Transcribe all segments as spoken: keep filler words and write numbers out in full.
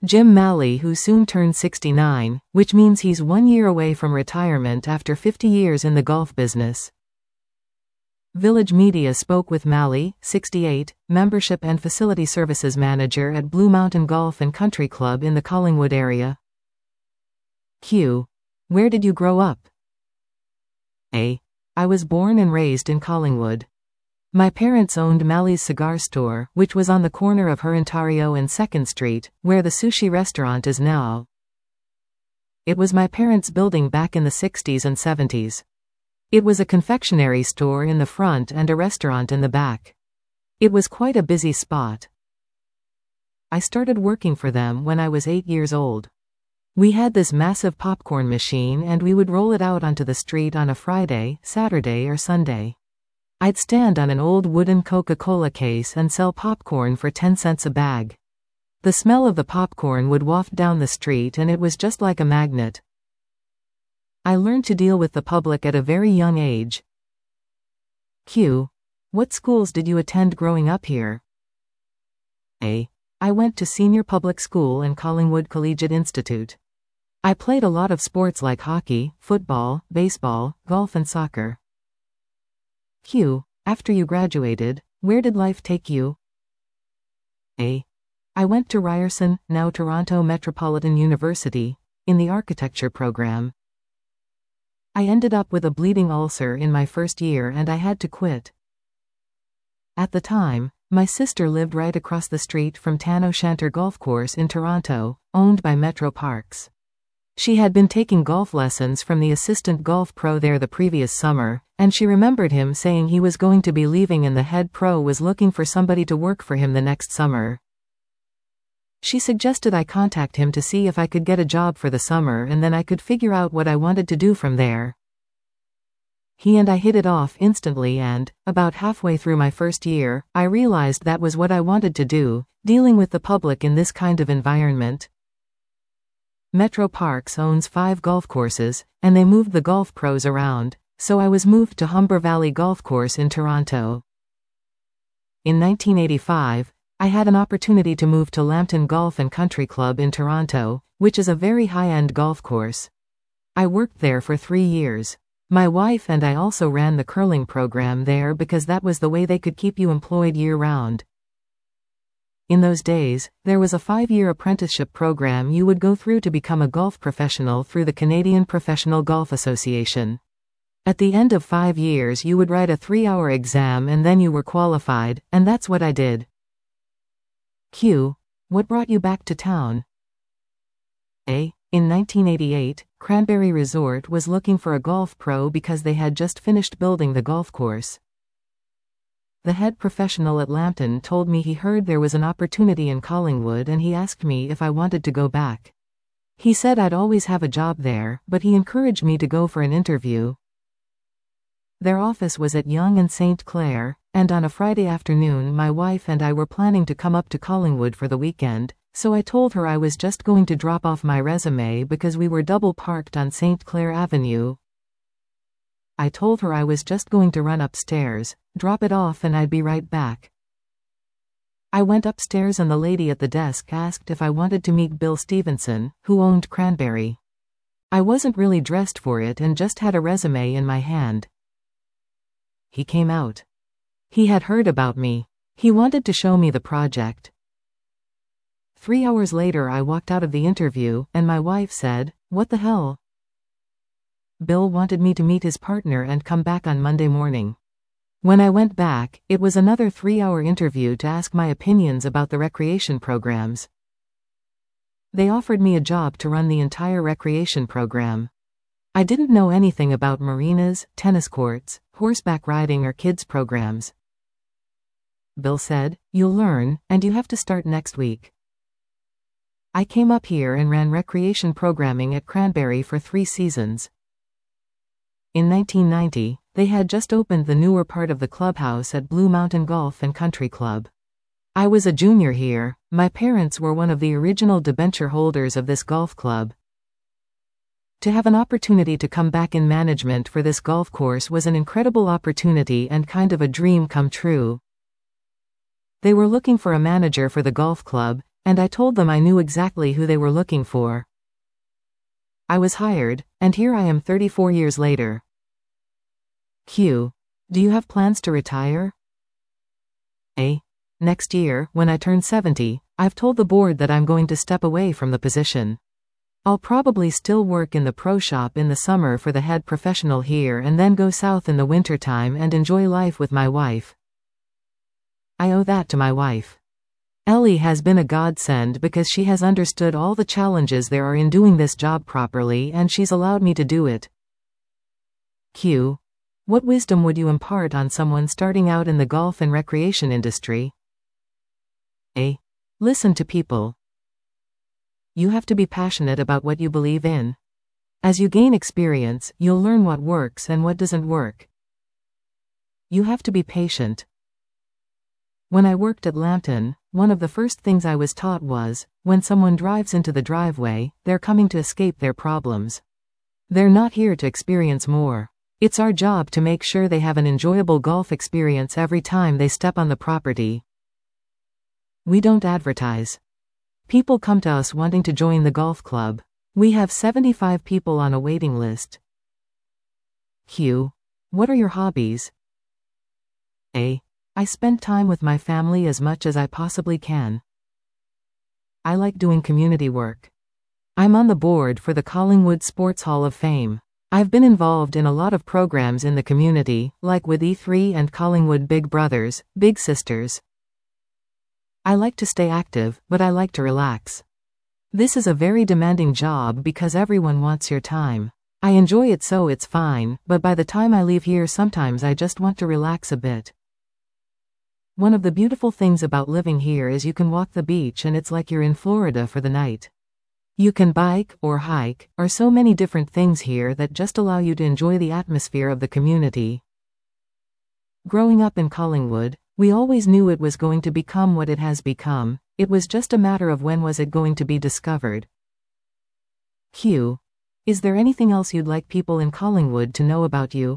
Jim Malley, who soon turned sixty-nine, which means he's one year away from retirement after fifty years in the golf business. Village Media spoke with Malley, sixty-eight, Membership and Facility Services Manager at Blue Mountain Golf and Country Club in the Collingwood area. Q. Where did you grow up? A. I was born and raised in Collingwood. My parents owned Malley's Cigar Store, which was on the corner of Hurontario and second Street, where the sushi restaurant is now. It was my parents' building back in the sixties and seventies. It was a confectionery store in the front and a restaurant in the back. It was quite a busy spot. I started working for them when I was eight years old. We had this massive popcorn machine and we would roll it out onto the street on a Friday, Saturday or Sunday. I'd stand on an old wooden Coca-Cola case and sell popcorn for ten cents a bag. The smell of the popcorn would waft down the street and it was just like a magnet. I learned to deal with the public at a very young age. Q. What schools did you attend growing up here? A. I went to Senior Public School and Collingwood Collegiate Institute. I played a lot of sports like hockey, football, baseball, golf and soccer. Q. After you graduated, where did life take you? A. I went to Ryerson, now Toronto Metropolitan University, in the architecture program. I ended up with a bleeding ulcer in my first year and I had to quit. At the time, my sister lived right across the street from Tan O'Shanter Golf Course in Toronto, owned by Metro Parks. She had been taking golf lessons from the assistant golf pro there the previous summer, and she remembered him saying he was going to be leaving and the head pro was looking for somebody to work for him the next summer. She suggested I contact him to see if I could get a job for the summer and then I could figure out what I wanted to do from there. He and I hit it off instantly and, about halfway through my first year, I realized that was what I wanted to do, dealing with the public in this kind of environment. Metro Parks owns five golf courses, and they moved the golf pros around, so I was moved to Humber Valley Golf Course in Toronto. In nineteen eighty-five, I had an opportunity to move to Lambton Golf and Country Club in Toronto, which is a very high-end golf course. I worked there for three years. My wife and I also ran the curling program there because that was the way they could keep you employed year-round. In those days, there was a five-year apprenticeship program you would go through to become a golf professional through the Canadian Professional Golf Association. At the end of five years you would write a three-hour exam and then you were qualified, and that's what I did. Q. What brought you back to town? A. In nineteen eighty-eight, Cranberry Resort was looking for a golf pro because they had just finished building the golf course. The head professional at Lambton told me he heard there was an opportunity in Collingwood and he asked me if I wanted to go back. He said I'd always have a job there, but he encouraged me to go for an interview. Their office was at Yonge and Saint Clair, and on a Friday afternoon my wife and I were planning to come up to Collingwood for the weekend, so I told her I was just going to drop off my resume because we were double parked on Saint Clair Avenue. I told her I was just going to run upstairs, drop it off and I'd be right back. I went upstairs and the lady at the desk asked if I wanted to meet Bill Stevenson, who owned Cranberry. I wasn't really dressed for it and just had a resume in my hand. He came out. He had heard about me. He wanted to show me the project. Three hours later I walked out of the interview, and my wife said, "What the hell?" Bill wanted me to meet his partner and come back on Monday morning. When I went back, it was another three-hour interview to ask my opinions about the recreation programs. They offered me a job to run the entire recreation program. I didn't know anything about marinas, tennis courts, horseback riding or kids programs. Bill said, "You'll learn, and you have to start next week." I came up here and ran recreation programming at Cranberry for three seasons. In nineteen ninety, they had just opened the newer part of the clubhouse at Blue Mountain Golf and Country Club. I was a junior here. My parents were one of the original debenture holders of this golf club. To have an opportunity to come back in management for this golf course was an incredible opportunity and kind of a dream come true. They were looking for a manager for the golf club, And I told them I knew exactly who they were looking for. I was hired, and here I am thirty-four years later. Q. Do you have plans to retire? A. Next year, when I turn seventy, I've told the board that I'm going to step away from the position. I'll probably still work in the pro shop in the summer for the head professional here and then go south in the wintertime and enjoy life with my wife. I owe that to my wife. Ellie has been a godsend because she has understood all the challenges there are in doing this job properly and she's allowed me to do it. Q. What wisdom would you impart on someone starting out in the golf and recreation industry? A. Listen to people. You have to be passionate about what you believe in. As you gain experience, you'll learn what works and what doesn't work. You have to be patient. When I worked at Lambton, one of the first things I was taught was, when someone drives into the driveway, they're coming to escape their problems. They're not here to experience more. It's our job to make sure they have an enjoyable golf experience every time they step on the property. We don't advertise. People come to us wanting to join the golf club. We have seventy-five people on a waiting list. Q. What are your hobbies? A. I spend time with my family as much as I possibly can. I like doing community work. I'm on the board for the Collingwood Sports Hall of Fame. I've been involved in a lot of programs in the community, like with E three and Collingwood Big Brothers, Big Sisters. I like to stay active, but I like to relax. This is a very demanding job because everyone wants your time. I enjoy it, so it's fine, but by the time I leave here sometimes I just want to relax a bit. One of the beautiful things about living here is you can walk the beach and it's like you're in Florida for the night. You can bike or hike, or so many different things here that just allow you to enjoy the atmosphere of the community. Growing up in Collingwood, we always knew it was going to become what it has become. It was just a matter of when was it going to be discovered. Q. Is there anything else you'd like people in Collingwood to know about you?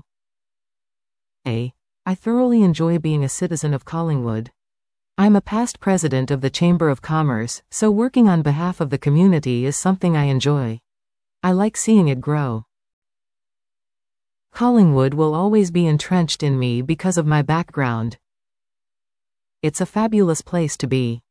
A. I thoroughly enjoy being a citizen of Collingwood. I'm a past president of the Chamber of Commerce, so working on behalf of the community is something I enjoy. I like seeing it grow. Collingwood will always be entrenched in me because of my background. It's a fabulous place to be.